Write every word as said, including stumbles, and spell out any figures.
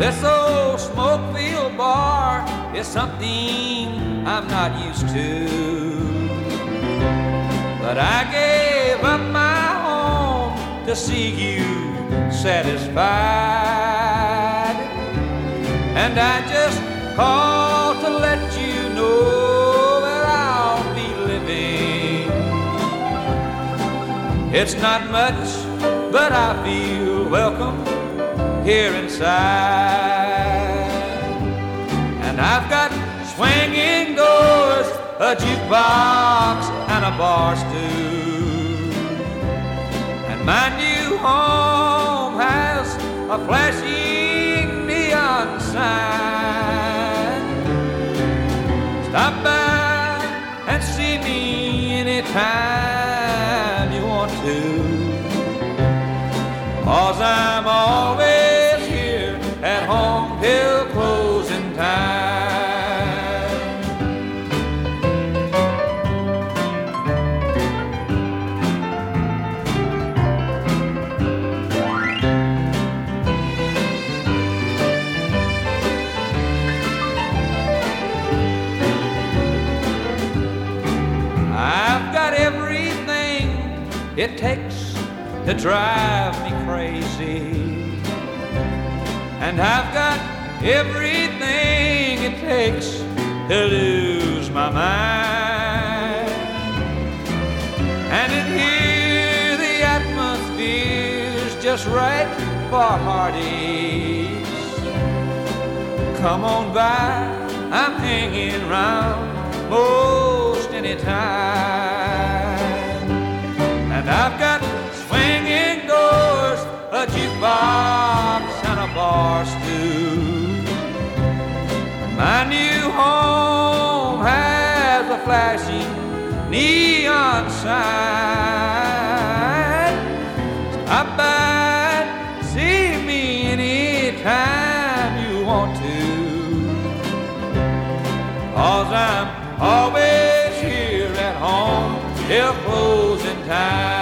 This old smoke-filled bar is something I'm not used to. But I gave up my home to see you satisfied. And I just called to let you know where I'll be living. It's not much, but I feel welcome here inside. And I've got swinging doors, a jukebox, and a bar stool. And my new home has a flashing neon sign. Stop by and see me anytime you want to, 'cause I'm always here at home till closing time. I've got everything it takes to drive me crazy, and I've got everything it takes to lose my mind. And in here the atmosphere's just right for heartaches. Come on by, I'm hanging round most any time. And I've got swinging doors, a jukebox, and a bar stool. My new home has a flashing neon sign. Stop by, see me anytime you want to, 'cause I'm always here at home till closing time.